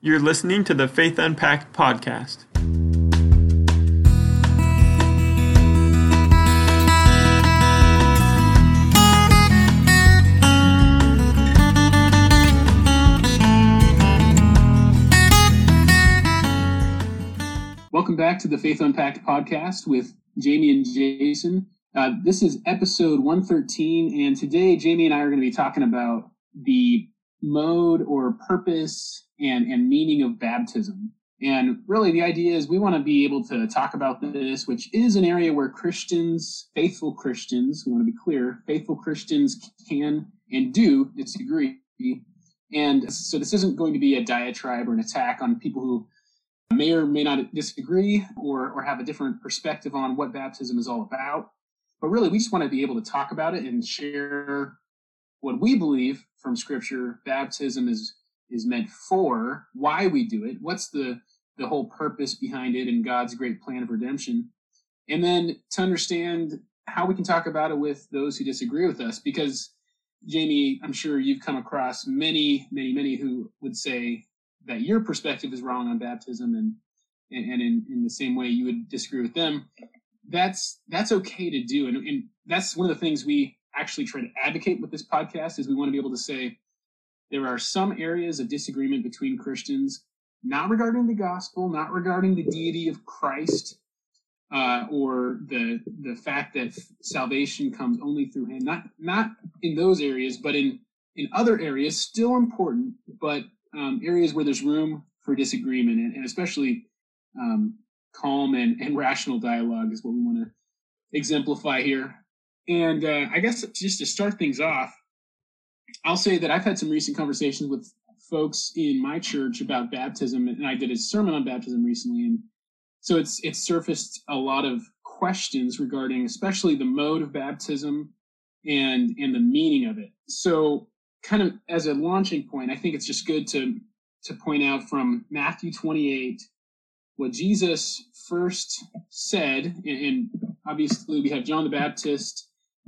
You're listening to the Faith Unpacked podcast. Welcome back to the Faith Unpacked podcast with Jamie and Jason. This is episode 113, and today Jamie and I are going to be talking about the mode or purpose and meaning of baptism. And really the idea is we want to be able to talk about this, which is an area where Christians, faithful Christians, we want to be clear, faithful Christians can and do disagree. And so this isn't going to be a diatribe or an attack on people who may or may not disagree or have a different perspective on what baptism is all about. But really, we just want to be able to talk about it and share what we believe from Scripture baptism is meant for, why we do it, what's the whole purpose behind it and God's great plan of redemption. And then to understand how we can talk about it with those who disagree with us. Because, Jamie, I'm sure you've come across many who would say that your perspective is wrong on baptism, and in the same way you would disagree with them. That's okay to do, and that's one of the things we actually try to advocate with this podcast. Is we want to be able to say there are some areas of disagreement between Christians, not regarding the gospel, not regarding the deity of Christ, or the fact that salvation comes only through Him. Not in those areas, but in other areas, still important, but areas where there's room for disagreement, and especially calm and rational dialogue is what we want to exemplify here. And I guess just to start things off, I'll say that I've had some recent conversations with folks in my church about baptism, and I did a sermon on baptism recently, and so it's surfaced a lot of questions regarding especially the mode of baptism and the meaning of it. So kind of as a launching point, I think it's just good to point out from Matthew 28 what Jesus first said, and obviously we have John the Baptist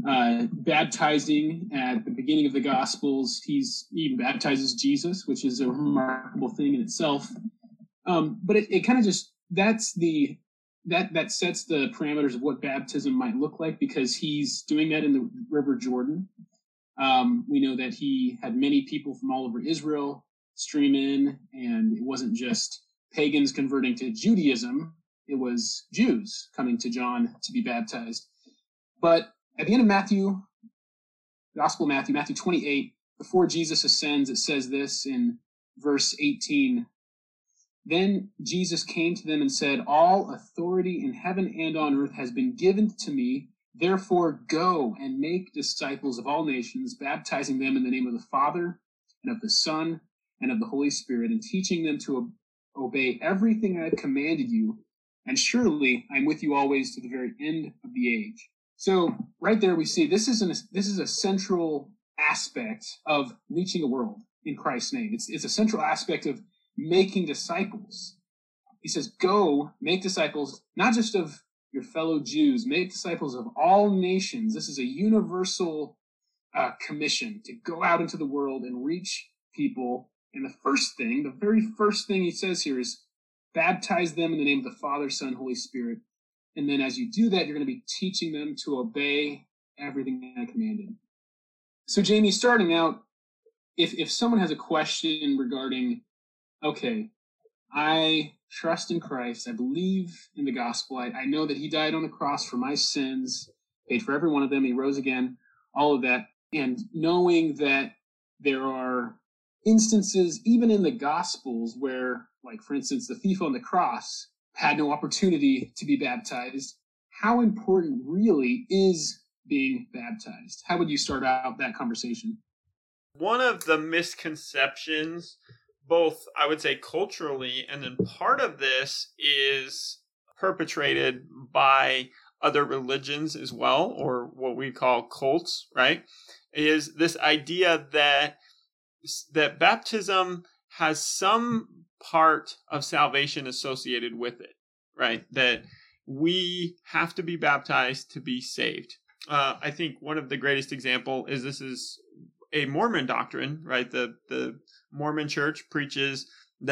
baptizing at the beginning of the Gospels. He even baptizes Jesus, which is a remarkable thing in itself. But it kind of just that sets the parameters of what baptism might look like, because he's doing that in the River Jordan. We know that he had many people from all over Israel stream in, and it wasn't just pagans converting to Judaism, it was Jews coming to John to be baptized. But at the end of Gospel of Matthew 28, before Jesus ascends, it says this in verse 18, "Then Jesus came to them and said, 'All authority in heaven and on earth has been given to me. Therefore, go and make disciples of all nations, baptizing them in the name of the Father and of the Son and of the Holy Spirit, and teaching them to obey everything I have commanded you. And surely I'm with you always to the very end of the age.'" So right there we see this is a central aspect of reaching a world in Christ's name. It's a central aspect of making disciples. He says, go make disciples, not just of your fellow Jews, make disciples of all nations. This is a universal commission to go out into the world and reach people. And the very first thing he says here is baptize them in the name of the Father, Son, Holy Spirit. And then as you do that, you're going to be teaching them to obey everything I commanded. So Jamie, starting out, if someone has a question regarding, okay, I trust in Christ, I believe in the gospel, I know that he died on the cross for my sins, paid for every one of them, he rose again, all of that, and knowing that there are instances, even in the Gospels, where, like, for instance, the thief on the cross had no opportunity to be baptized, how important really is being baptized? How would you start out that conversation? One of the misconceptions, both, I would say, culturally, and then part of this is perpetrated by other religions as well, or what we call cults, right? Is this idea that baptism has some part of salvation associated with it, right? That we have to be baptized to be saved. I think one of the greatest example is this is a Mormon doctrine, right? The Mormon church preaches that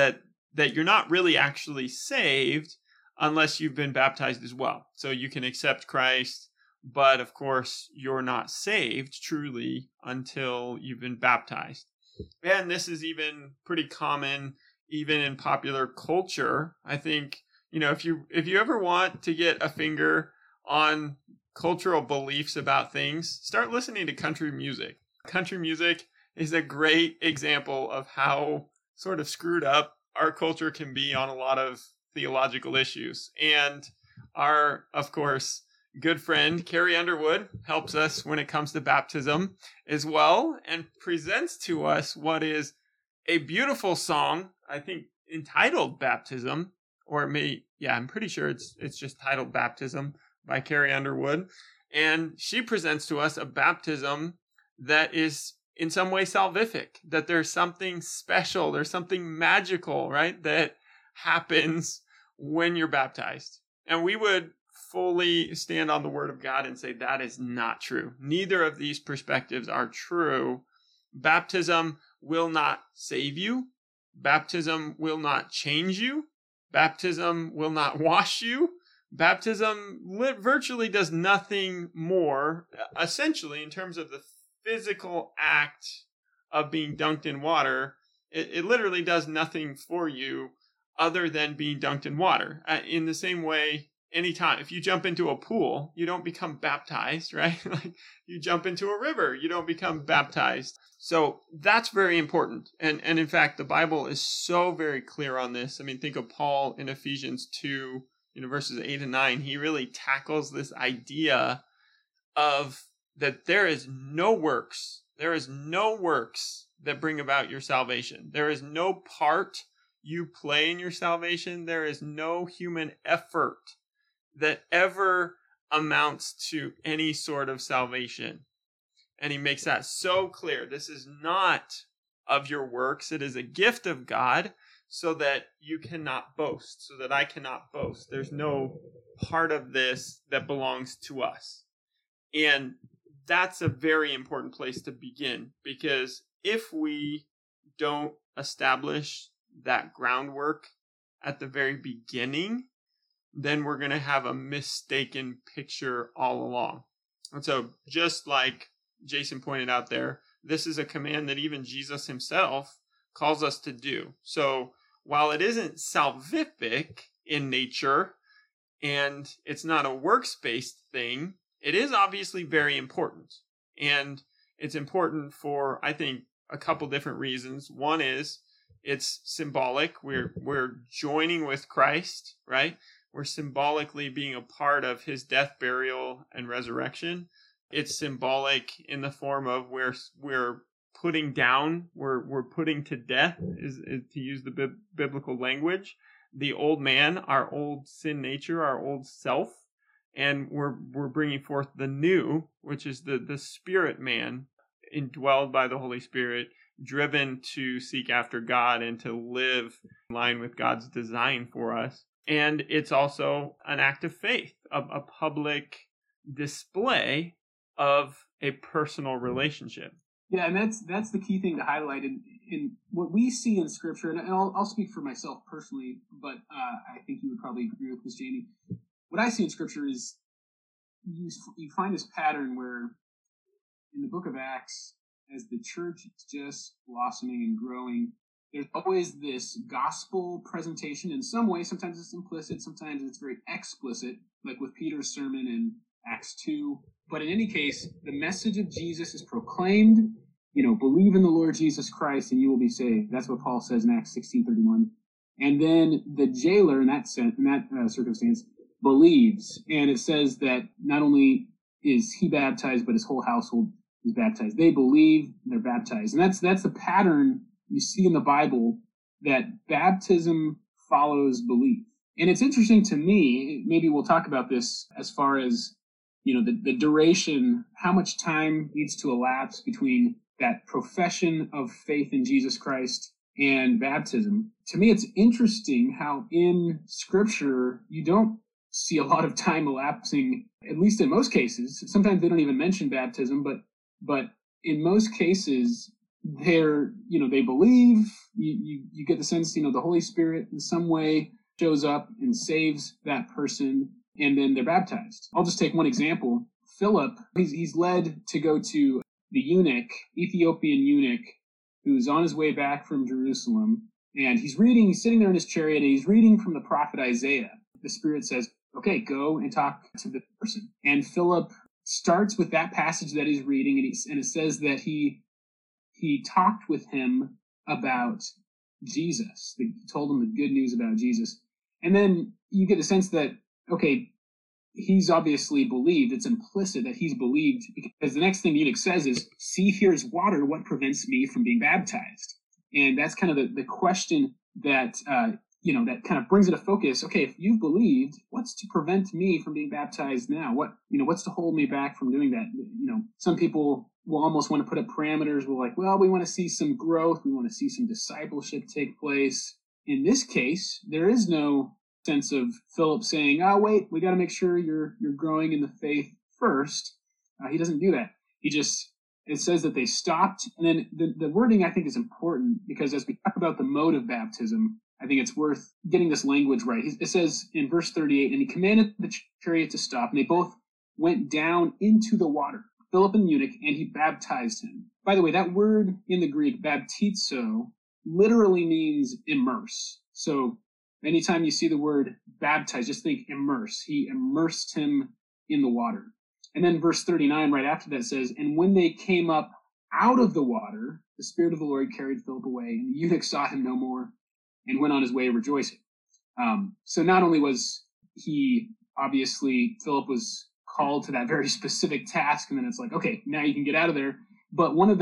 that you're not really actually saved unless you've been baptized as well. So you can accept Christ, but of course, you're not saved truly until you've been baptized. And this is even pretty common even in popular culture. I think, if you ever want to get a finger on cultural beliefs about things, start listening to country music. Country music is a great example of how sort of screwed up our culture can be on a lot of theological issues. And our, of course, good friend Carrie Underwood helps us when it comes to baptism as well, and presents to us what is a beautiful song, I think entitled Baptism, or I'm pretty sure it's just titled Baptism by Carrie Underwood. And she presents to us a baptism that is in some way salvific, that there's something special, there's something magical, right, that happens when you're baptized. And we would fully stand on the word of God and say that is not true. Neither of these perspectives are true. Baptism will not save you. Baptism will not change you. Baptism will not wash you. Baptism virtually does nothing more, essentially, in terms of the physical act of being dunked in water. It literally does nothing for you other than being dunked in water. In the same way, anytime, if you jump into a pool, you don't become baptized, right? Like you jump into a river, you don't become baptized. So that's very important. And in fact, the Bible is so very clear on this. I mean, think of Paul in Ephesians 2, verses 8 and 9. He really tackles this idea of that there is no works. There is no works that bring about your salvation. There is no part you play in your salvation. There is no human effort that ever amounts to any sort of salvation. And he makes that so clear. This is not of your works. It is a gift of God so that you cannot boast, so that I cannot boast. There's no part of this that belongs to us. And that's a very important place to begin, because if we don't establish that groundwork at the very beginning, then we're going to have a mistaken picture all along. And so just like Jason pointed out there, this is a command that even Jesus himself calls us to do. So while it isn't salvific in nature and it's not a works-based thing, it is obviously very important. And it's important for, I think, a couple different reasons. One is it's symbolic. We're joining with Christ, right? We're symbolically being a part of his death, burial, and resurrection. It's symbolic in the form of we're putting down, we're putting to death, is to use the biblical language, the old man, our old sin nature, our old self, and we're bringing forth the new, which is the spirit man, indwelled by the Holy Spirit, driven to seek after God and to live in line with God's design for us. And it's also an act of faith, a public display of a personal relationship. Yeah, and that's the key thing to highlight in what we see in Scripture. And I'll speak for myself personally, but I think you would probably agree with this, Jamie. What I see in Scripture is you find this pattern where in the book of Acts, as the church is just blossoming and growing, there's always this gospel presentation in some way. Sometimes it's implicit, sometimes it's very explicit, like with Peter's sermon in Acts 2. But in any case, the message of Jesus is proclaimed. Believe in the Lord Jesus Christ and you will be saved. That's what Paul says in Acts 16:31. And then the jailer in that circumstance believes. And it says that not only is he baptized, but his whole household is baptized. They believe, they're baptized. And that's the pattern you see in the Bible, that baptism follows belief. And it's interesting to me, maybe we'll talk about this as far as, the duration, how much time needs to elapse between that profession of faith in Jesus Christ and baptism. To me, it's interesting how in Scripture, you don't see a lot of time elapsing, at least in most cases. Sometimes they don't even mention baptism, but in most cases, they believe. You get the sense, the Holy Spirit in some way shows up and saves that person, and then they're baptized. I'll just take one example. Philip, he's led to go to the eunuch, Ethiopian eunuch, who's on his way back from Jerusalem, and he's sitting there in his chariot, and he's reading from the prophet Isaiah. The Spirit says, okay, go and talk to the person. And Philip starts with that passage that he's reading, and it says that he talked with him about Jesus. He told him the good news about Jesus. And then you get the sense that, okay, he's obviously believed. It's implicit that he's believed, because the next thing the eunuch says is, see, here's water. What prevents me from being baptized? And that's kind of the question that, that kind of brings it to focus. Okay, if you've believed, what's to prevent me from being baptized now? What's to hold me back from doing that? Some people will almost want to put up parameters. We're like, well, we want to see some growth. We want to see some discipleship take place. In this case, there is no sense of Philip saying, oh, wait, we got to make sure you're growing in the faith first. He doesn't do that. It says that they stopped. And then the wording, I think, is important, because as we talk about the mode of baptism, I think it's worth getting this language right. It says in verse 38, and he commanded the chariot to stop, and they both went down into the water, Philip and the eunuch, and he baptized him. By the way, that word in the Greek, baptizo, literally means immerse. So anytime you see the word baptize, just think immerse. He immersed him in the water. And then verse 39 right after that says, and when they came up out of the water, the Spirit of the Lord carried Philip away, and the eunuch saw him no more and went on his way rejoicing. So not only was Philip was called to that very specific task, and then it's like, okay, now you can get out of there. But one of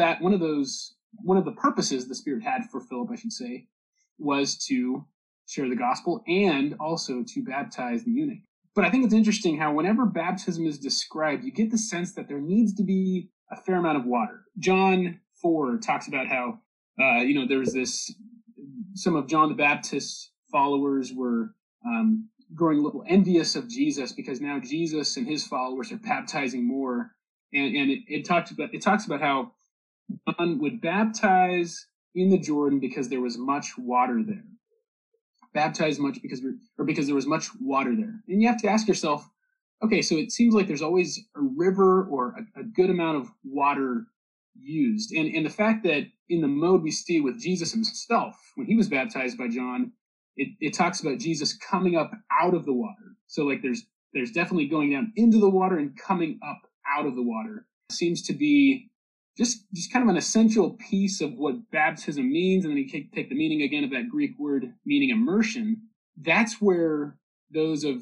the purposes the Spirit had for Philip, I should say, was to share the gospel and also to baptize the eunuch. But I think it's interesting how whenever baptism is described, you get the sense that there needs to be a fair amount of water. John 4 talks about how, there's this, some of John the Baptist's followers were growing a little envious of Jesus, because now Jesus and his followers are baptizing more. And it talks about how John would baptize in the Jordan because there was much water there. Baptize much because there was much water there. And you have to ask yourself, okay, so it seems like there's always a river or a good amount of water used. And the fact that in the mode we see with Jesus himself, when he was baptized by John, it talks about Jesus coming up out of the water. So like there's definitely going down into the water and coming up out of the water. It seems to be just kind of an essential piece of what baptism means. And then you take the meaning again of that Greek word meaning immersion. That's where those of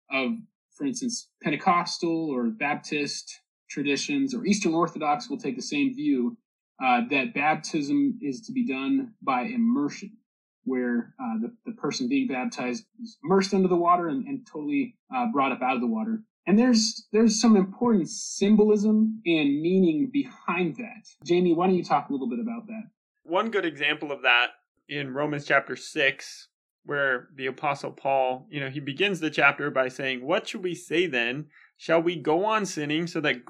for instance, Pentecostal or Baptist traditions or Eastern Orthodox will take the same view, that baptism is to be done by immersion, where the person being baptized is immersed under the water and totally brought up out of the water. And there's some important symbolism and meaning behind that. Jamie, why don't you talk a little bit about that? One good example of that in Romans chapter 6, where the Apostle Paul, he begins the chapter by saying, what should we say then? Shall we go on sinning so that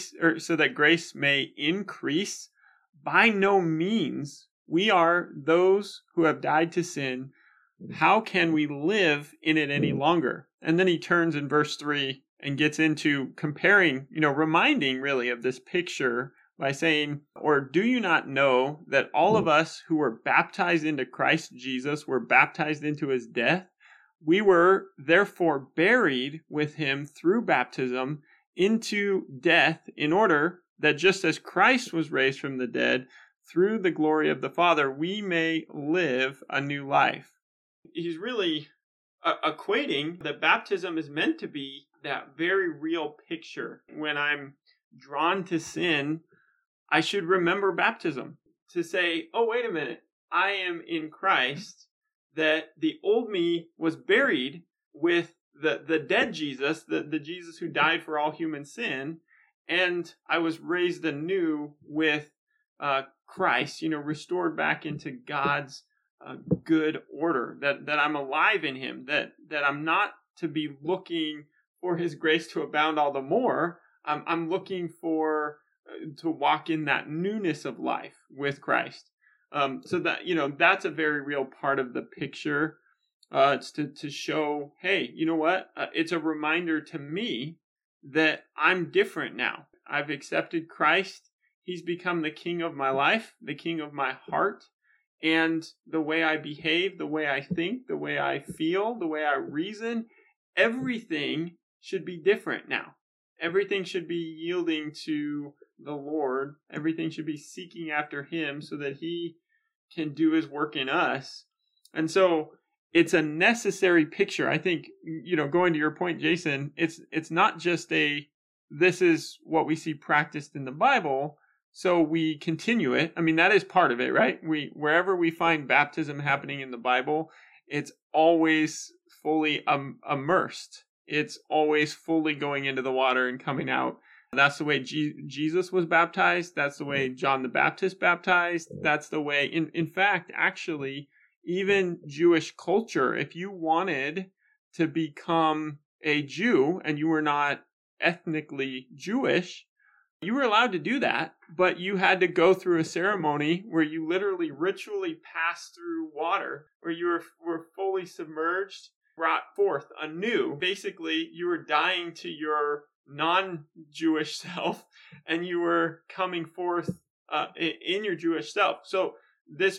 grace may increase? By no means. We are those who have died to sin. How can we live in it any longer? And then he turns in verse 3 and gets into comparing, reminding really of this picture by saying, or do you not know that all of us who were baptized into Christ Jesus were baptized into his death? We were therefore buried with him through baptism into death, in order that just as Christ was raised from the dead through the glory of the Father, we may live a new life. He's really equating that baptism is meant to be that very real picture. When I'm drawn to sin, I should remember baptism to say, oh, wait a minute, I am in Christ, that the old me was buried with the dead Jesus, the Jesus who died for all human sin, and I was raised anew with Christ, restored back into God's good order, that I'm alive in him, that I'm not to be looking for his grace to abound all the more. I'm looking for to walk in that newness of life, with Christ. So that, that's a very real part of the picture. It's to show, hey, you know what? It's a reminder to me that I'm different now. I've accepted Christ. He's become the king of my life, the king of my heart. And the way I behave, the way I think, the way I feel, the way I reason, everything should be different now. Everything should be yielding to the Lord. Everything should be seeking after him so that he can do his work in us. And so it's a necessary picture. I think, going to your point, Jason, it's not just this is what we see practiced in the Bible, so we continue it. I mean, that is part of it, right? Wherever we find baptism happening in the Bible, it's always fully immersed. It's always fully going into the water and coming out. That's the way Jesus was baptized. That's the way John the Baptist baptized. That's the way, in fact, actually, even Jewish culture, if you wanted to become a Jew and you were not ethnically Jewish, you were allowed to do that, but you had to go through a ceremony where you literally ritually passed through water, where you were fully submerged, brought forth anew. Basically, you were dying to your non-Jewish self, and you were coming forth in your Jewish self. So this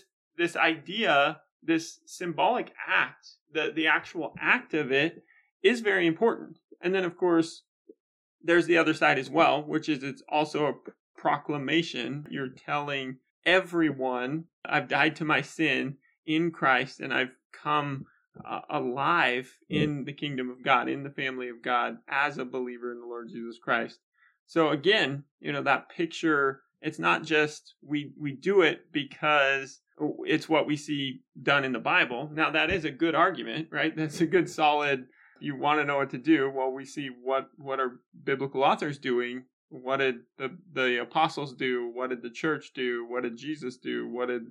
idea, this symbolic act, the actual act of it is very important. And then, of course, there's the other side as well, which is it's also a proclamation. You're telling everyone, I've died to my sin in Christ, and I've come alive in the kingdom of God, in the family of God, as a believer in the Lord Jesus Christ. So again, that picture, it's not just we do it because it's what we see done in the Bible. Now, that is a good argument, right? That's a good solid, you want to know what to do. Well, we see what are biblical authors doing. What did the apostles do? What did the church do? What did Jesus do?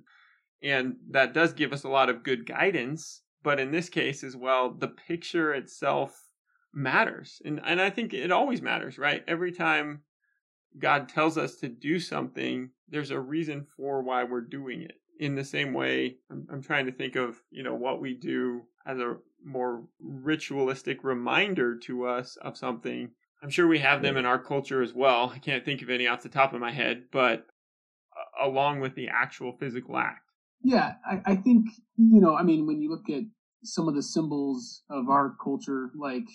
And that does give us a lot of good guidance. But in this case as well, the picture itself matters. And I think it always matters, right? Every time God tells us to do something, there's a reason for why we're doing it. In the same way, I'm trying to think of, what we do as a more ritualistic reminder to us of something. I'm sure we have them in our culture as well. I can't think of any off the top of my head, but along with the actual physical act. Yeah, I think, when you look at some of the symbols of our culture,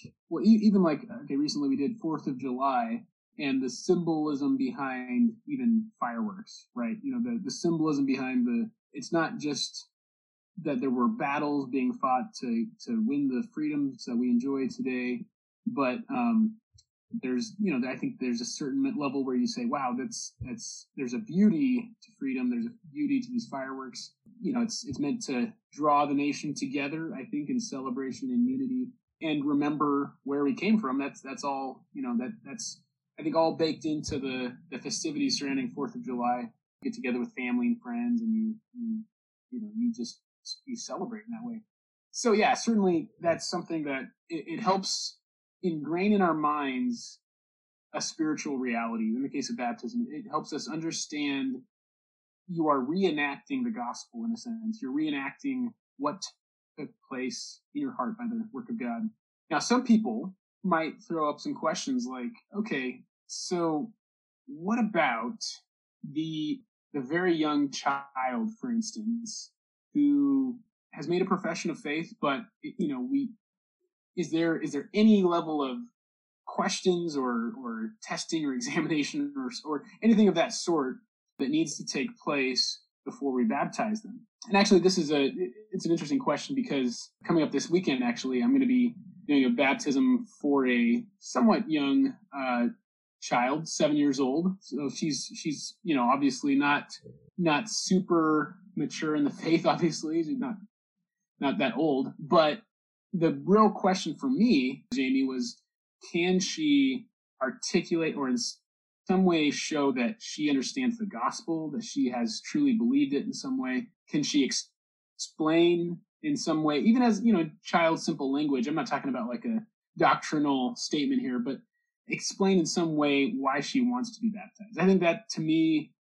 recently we did 4th of July, and the symbolism behind even fireworks, right? The symbolism behind it's not just that there were battles being fought to win the freedoms that we enjoy today, but I think there's a certain level where you say, wow, there's a beauty to freedom. There's a beauty to these fireworks. It's meant to draw the nation together, I think, in celebration and unity, and remember where we came from. That's all, that's, I think, all baked into the festivities surrounding 4th of July. You get together with family and friends, and you celebrate in that way. So yeah, certainly that's something that it helps ingrain in our minds a spiritual reality. In the case of baptism, it helps us understand you are reenacting the gospel in a sense. You're reenacting what took place in your heart by the work of God. Now, some people might throw up some questions like, okay, so what about the very young child, for instance, who has made a profession of faith, but is there any level of questions or testing or examination or anything of that sort that needs to take place before we baptize them? And actually, it's an interesting question, because coming up this weekend, actually, I'm going to be doing a baptism for a somewhat young child, 7 years old. So she's obviously not super mature in the faith. Obviously, she's not that old. But the real question for me, Jamie, was, can she articulate or in some way show that she understands the gospel, that she has truly believed it in some way? Can she explain in some way, even as, child simple language? I'm not talking about like a doctrinal statement here, but explain in some way why she wants to be baptized. I think that, to me,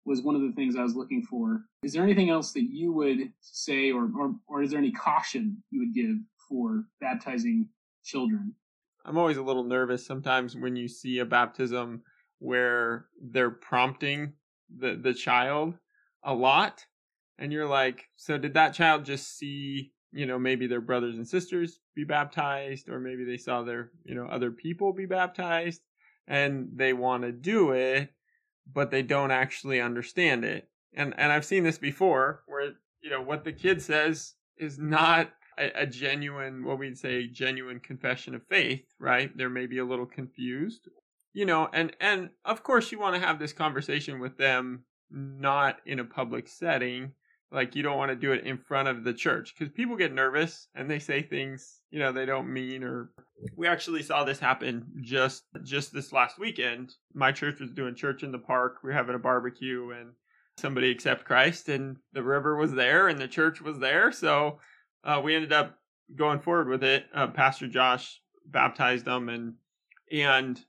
was one of the things I was looking for. Is there anything else that you would say, or is there any caution you would give for baptizing children? I'm always a little nervous sometimes when you see a baptism where they're prompting the child a lot. And you're like, so did that child just see, maybe their brothers and sisters be baptized, or maybe they saw their, other people be baptized and they want to do it, but they don't actually understand it. And I've seen this before where, what the kid says is not a genuine, what we'd say, genuine confession of faith, right? They're maybe a little confused, and of course you want to have this conversation with them, not in a public setting. Like, you don't want to do it in front of the church because people get nervous and they say things, they don't mean. Or we actually saw this happen just this last weekend. My church was doing church in the park. We were having a barbecue and somebody accepted Christ, and the river was there and the church was there. So we ended up going forward with it. Pastor Josh baptized them, and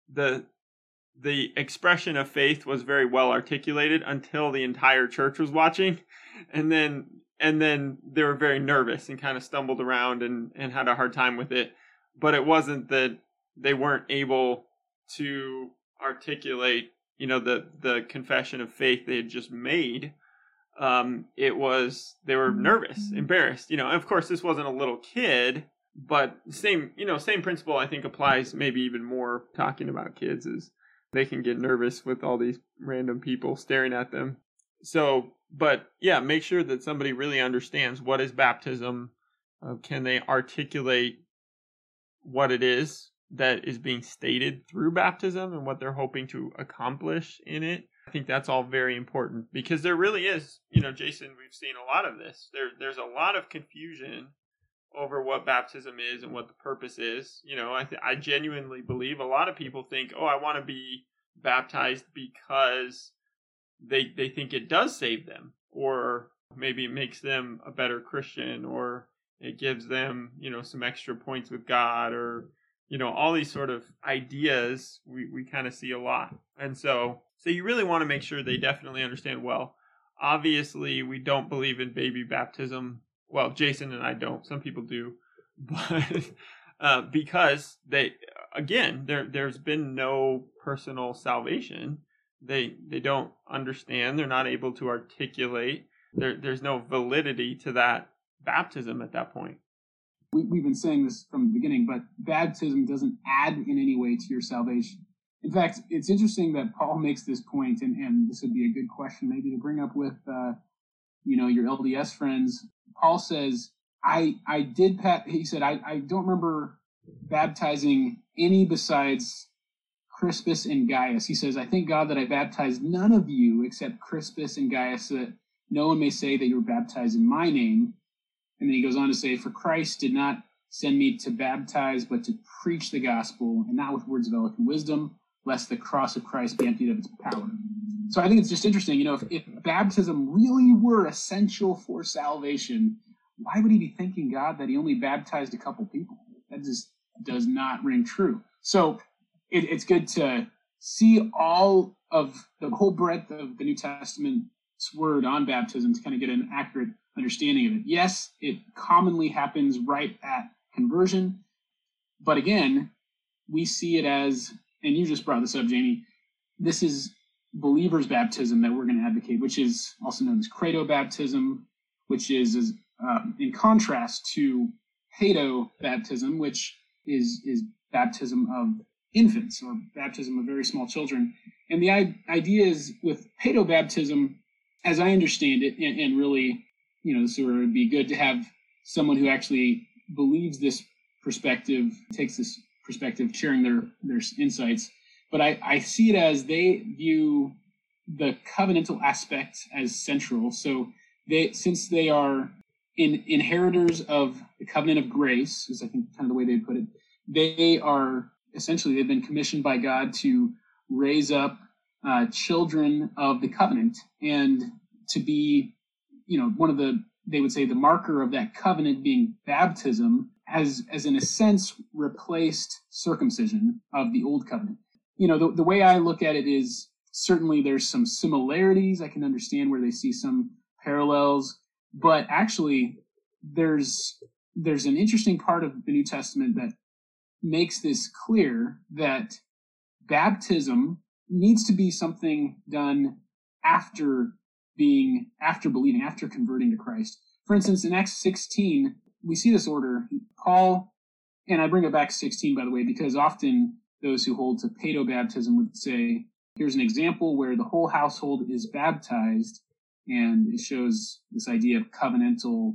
the expression of faith was very well articulated until the entire church was watching. And then they were very nervous and kind of stumbled around and had a hard time with it. But it wasn't that they weren't able to articulate, the confession of faith they had just made. It was, they were nervous, embarrassed, and of course this wasn't a little kid, but same principle I think applies maybe even more talking about kids, is they can get nervous with all these random people staring at them. So, but yeah, make sure that somebody really understands what is baptism. Can they articulate what it is that is being stated through baptism and what they're hoping to accomplish in it? I think that's all very important, because there really is, Jason, we've seen a lot of this. There's a lot of confusion over what baptism is and what the purpose is. I genuinely believe a lot of people think, oh, I want to be baptized because they think it does save them, or maybe it makes them a better Christian, or it gives them, some extra points with God, or, all these sort of ideas we kind of see a lot. And so you really want to make sure they definitely understand well. Obviously, we don't believe in baby baptism. Well, Jason and I don't. Some people do. But because there's been no personal salvation. They don't understand. They're not able to articulate. There's no validity to that baptism at that point. We've been saying this from the beginning, but baptism doesn't add in any way to your salvation. In fact, it's interesting that Paul makes this point, and this would be a good question maybe to bring up with, your LDS friends. Paul says, he said, I don't remember baptizing any besides Crispus and Gaius. He says, I thank God that I baptized none of you except Crispus and Gaius, so that no one may say that you were baptized in my name. And then he goes on to say, for Christ did not send me to baptize, but to preach the gospel, and not with words of eloquent wisdom, lest the cross of Christ be emptied of its power. So I think it's just interesting, if baptism really were essential for salvation, why would he be thanking God that he only baptized a couple people? That just does not ring true. So it's good to see all of the whole breadth of the New Testament's word on baptism to kind of get an accurate understanding of it. Yes, it commonly happens right at conversion, but again, we see it as, and you just brought this up, Jamie, this is believers' baptism that we're going to advocate, which is also known as credo baptism, which is in contrast to pedo baptism, which is baptism of infants, or baptism of very small children. And the idea is with pedo baptism, as I understand it, and really, this would be good to have someone who actually believes this perspective, takes this perspective, sharing their insights. But I see it as they view the covenantal aspect as central. So since they are inheritors of the covenant of grace, is I think kind of the way they put it, they've been commissioned by God to raise up children of the covenant, and to be, they would say the marker of that covenant being baptism, as in a sense replaced circumcision of the old covenant. The way I look at it is, certainly there's some similarities. I can understand where they see some parallels, but actually there's an interesting part of the New Testament that makes this clear, that baptism needs to be something done after believing, after converting to Christ. For instance, in Acts 16, we see this order. Paul, and I bring it back to 16, by the way, because often those who hold to paedobaptism would say, here's an example where the whole household is baptized, and it shows this idea of covenantal,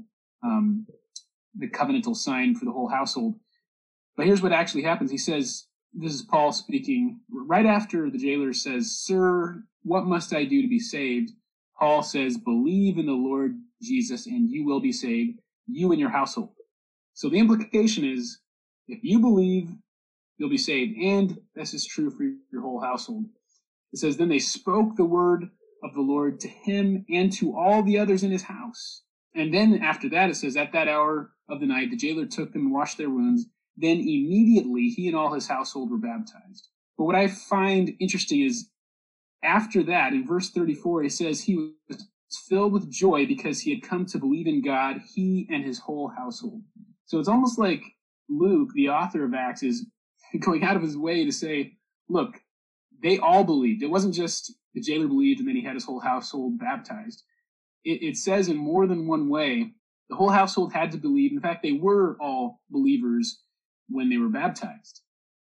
the covenantal sign for the whole household. But here's what actually happens. He says, this is Paul speaking, right after the jailer says, "Sir, what must I do to be saved?" Paul says, "Believe in the Lord Jesus and you will be saved, you and your household." So the implication is, if you believe, you'll be saved. And this is true for your whole household. It says, then they spoke the word of the Lord to him and to all the others in his house. And then after that, it says, at that hour of the night, the jailer took them and washed their wounds. Then immediately he and all his household were baptized. But what I find interesting is, after that, in verse 34, it says he was filled with joy because he had come to believe in God, he and his whole household. So it's almost like Luke, the author of Acts, is going out of his way to say, look, they all believed. It wasn't just the jailer believed and then he had his whole household baptized. It says in more than one way, the whole household had to believe. In fact, they were all believers when they were baptized.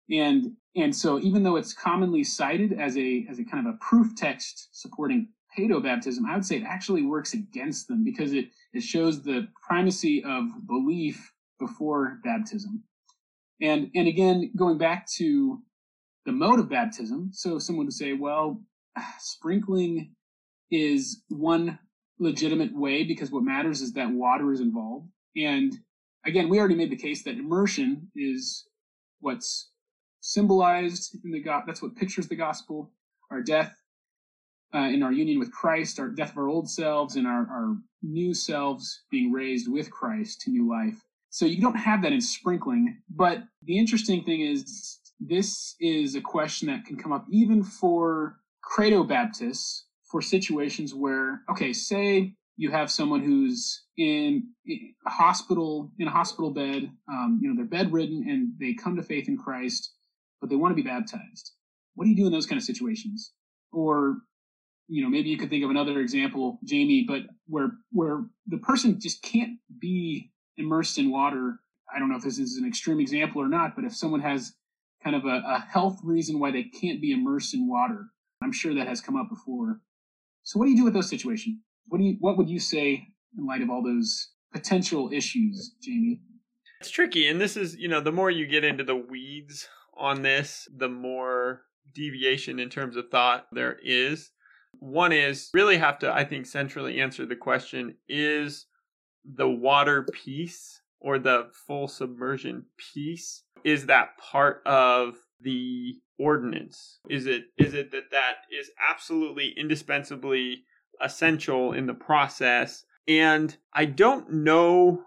And so even though it's commonly cited as a kind of a proof text supporting paedobaptism, I would say it actually works against them, because it shows the primacy of belief before baptism. And again, going back to the mode of baptism, so someone would say, well, sprinkling is one legitimate way because what matters is that water is involved. And again, we already made the case that immersion is what's symbolized in the that's what pictures the gospel, our death in our union with Christ, our death of our old selves, and our new selves being raised with Christ to new life. So you don't have that in sprinkling. But the interesting thing is, this is a question that can come up even for credo Baptists, for situations where, okay, say you have someone who's in a hospital bed, they're bedridden and they come to faith in Christ, but they want to be baptized. What do you do in those kind of situations? Or, maybe you could think of another example, Jamie, but where the person just can't be immersed in water. I don't know if this is an extreme example or not, but if someone has kind of a health reason why they can't be immersed in water, I'm sure that has come up before. So what do you do with those situations? What would you say in light of all those potential issues, Jamie? It's tricky. And this is, the more you get into the weeds on this, the more deviation in terms of thought there is. One is really have to, I think, centrally answer the question, is the water piece or the full submersion piece, is that part of the ordinance? Is it that is absolutely indispensably essential in the process? And I don't know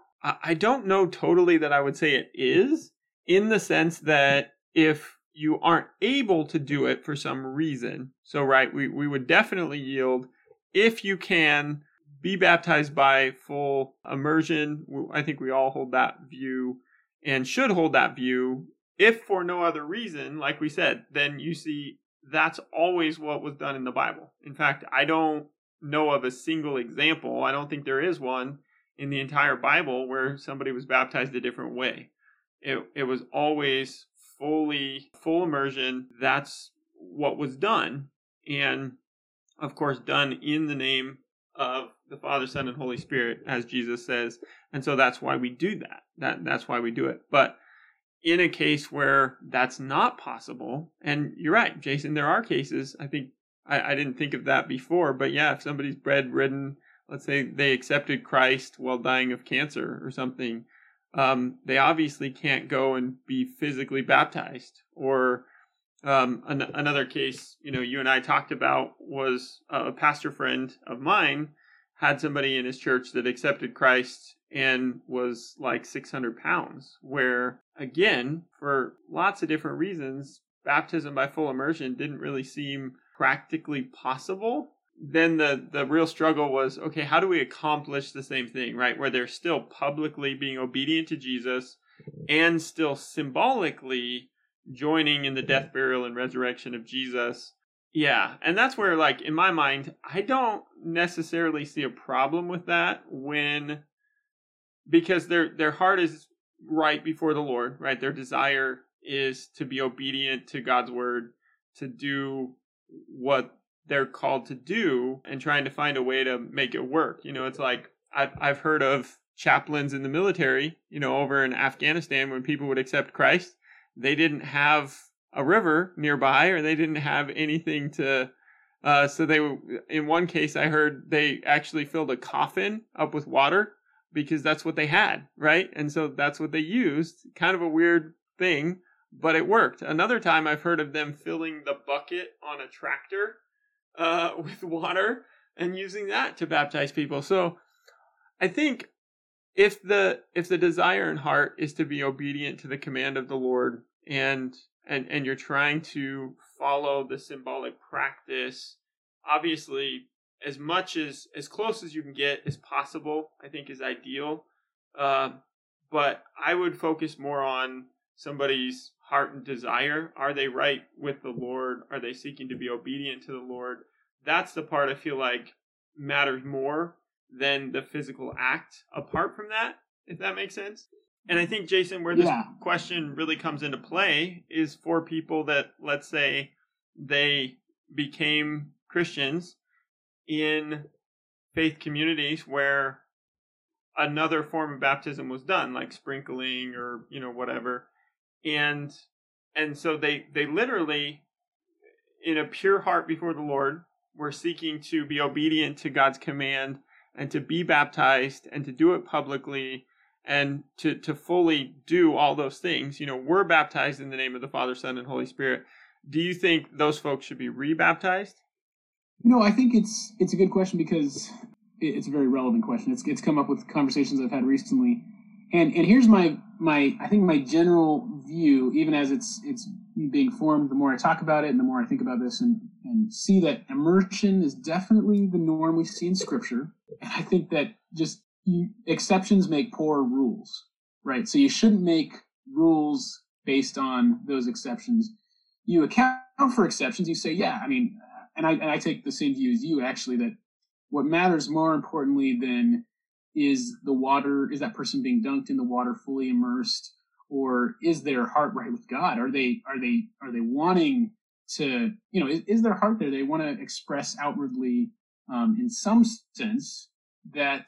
totally that I would say it is, in the sense that if you aren't able to do it for some reason, so right, we would definitely yield if you can be baptized by full immersion. I think we all hold that view and should hold that view. If for no other reason, like we said, then you see that's always what was done in the Bible. In fact, I don't know of a single example. I don't think there is one in the entire Bible where somebody was baptized a different way. It was always full immersion. That's what was done. And of course, done in the name of the Father, Son, and Holy Spirit, as Jesus says. And so that's why we do that. That's why we do it. But in a case where that's not possible, and you're right, Jason, there are cases, I think, I didn't think of that before, but yeah, if somebody's bedridden, let's say they accepted Christ while dying of cancer or something, they obviously can't go and be physically baptized. Or another case, you and I talked about, was a pastor friend of mine had somebody in his church that accepted Christ and was like 600 pounds, where, again, for lots of different reasons, baptism by full immersion didn't really seem practically possible, then the real struggle was, okay, how do we accomplish the same thing, right? Where they're still publicly being obedient to Jesus and still symbolically joining in the death, burial, and resurrection of Jesus. Yeah, and that's where, like, in my mind, I don't necessarily see a problem with that because their heart is right before the Lord, right? Their desire is to be obedient to God's word, to do what they're called to do, and trying to find a way to make it work. It's like I've heard of chaplains in the military, over in Afghanistan, when people would accept Christ, they didn't have a river nearby, or they didn't have anything to, so they, in one case I heard they actually filled a coffin up with water because that's what they had, right? And so that's what they used. Kind of a weird thing, but it worked. Another time I've heard of them filling the bucket on a tractor with water and using that to baptize people. So I think if the desire and heart is to be obedient to the command of the Lord, and you're trying to follow the symbolic practice, obviously as close as you can get as possible, I think is ideal. But I would focus more on somebody's heart and desire. Are they right with the Lord? Are they seeking to be obedient to the Lord? That's the part I feel like matters more than the physical act apart from that, if that makes sense. And I think, Jason, where this question really comes into play is for people that, let's say, they became Christians in faith communities where another form of baptism was done, like sprinkling or, whatever. And so they literally, in a pure heart before the Lord, were seeking to be obedient to God's command and to be baptized and to do it publicly and to fully do all those things. We're baptized in the name of the Father, Son, and Holy Spirit. Do you think those folks should be rebaptized? I think it's a good question because it's a very relevant question. It's come up with conversations I've had recently. And here's my I think my general view, even as it's being formed, the more I talk about it and the more I think about this and see that immersion is definitely the norm we see in Scripture. And I think that just exceptions make poor rules, right? So you shouldn't make rules based on those exceptions. You account for exceptions. You say, yeah, I mean, and I take the same view as you, actually, that what matters more importantly than is that person being dunked in the water, fully immersed, or is their heart right with God? Are they wanting to, is their heart there? They want to express outwardly, in some sense, that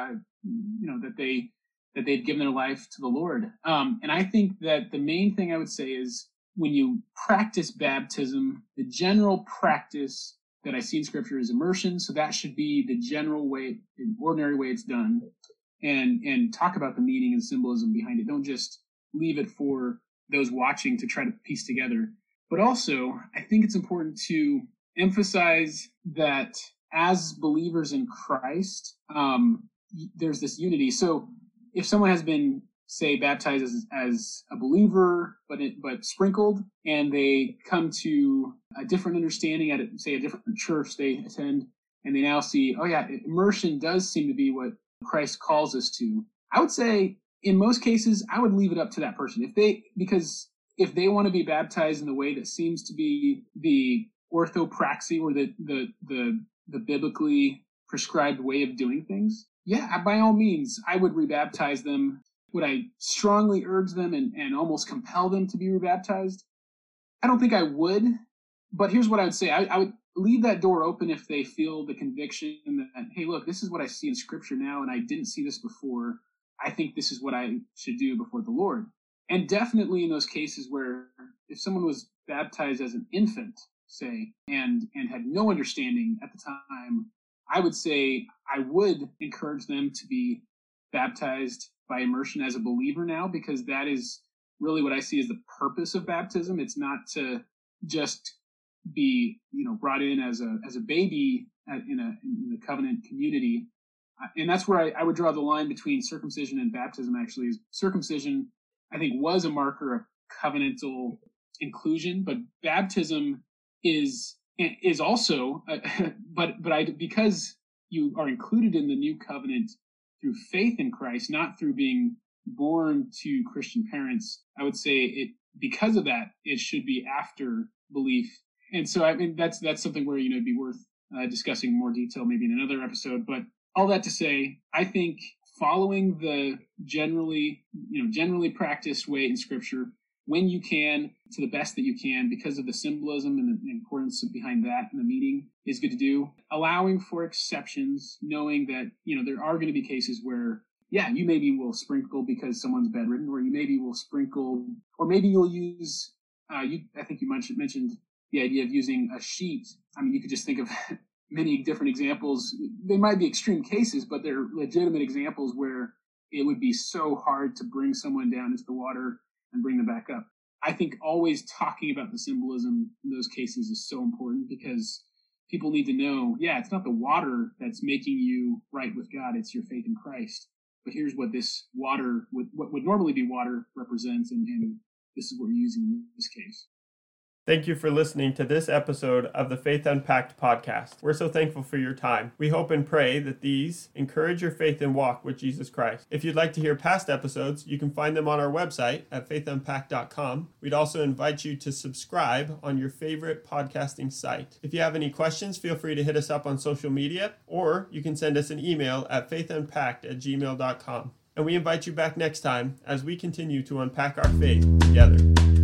that they've given their life to the Lord. And I think that the main thing I would say is when you practice baptism, the general practice that I see in Scripture is immersion. So that should be the general way, the ordinary way it's done, and talk about the meaning and symbolism behind it. Don't just leave it for those watching to try to piece together. But also, I think it's important to emphasize that as believers in Christ, there's this unity. So if someone has been, say, baptized as a believer, but sprinkled, and they come to a different understanding at, say, a different church they attend, and they now see, oh yeah, immersion does seem to be what Christ calls us to. I would say, in most cases, I would leave it up to that person. Because if they want to be baptized in the way that seems to be the orthopraxy, or the biblically prescribed way of doing things, yeah, by all means, I would rebaptize them. Would I strongly urge them and almost compel them to be rebaptized? I don't think I would, but here's what I would say. I would leave that door open if they feel the conviction that, hey, look, this is what I see in Scripture now, and I didn't see this before. I think this is what I should do before the Lord. And definitely in those cases where if someone was baptized as an infant, say, and had no understanding at the time, I would say I would encourage them to be baptized by immersion as a believer now, because that is really what I see as the purpose of baptism. It's not to just be, brought in as a baby in the covenant community. And that's where I would draw the line between circumcision and baptism, actually. Is circumcision, I think, was a marker of covenantal inclusion, but baptism is is also, because you are included in the new covenant through faith in Christ, not through being born to Christian parents, I would say because of that, it should be after belief. And so, I mean, that's something where, it'd be worth discussing more detail maybe in another episode. But all that to say, I think following the generally practiced way in Scripture, when you can, to the best that you can, because of the symbolism and the importance behind that and the meaning, is good to do. Allowing for exceptions, knowing that, there are going to be cases where, you maybe will sprinkle because someone's bedridden, or you maybe will sprinkle, or maybe you'll use, I think you mentioned the idea of using a sheet. I mean, you could just think of many different examples. They might be extreme cases, but they're legitimate examples where it would be so hard to bring someone down into the water and bring them back up. I think always talking about the symbolism in those cases is so important, because people need to know, it's not the water that's making you right with God, it's your faith in Christ. But here's what this water, what would normally be water, represents, and this is what we're using in this case. Thank you for listening to this episode of the Faith Unpacked podcast. We're so thankful for your time. We hope and pray that these encourage your faith and walk with Jesus Christ. If you'd like to hear past episodes, you can find them on our website at faithunpacked.com. We'd also invite you to subscribe on your favorite podcasting site. If you have any questions, feel free to hit us up on social media, or you can send us an email at faithunpacked@gmail.com. And we invite you back next time as we continue to unpack our faith together.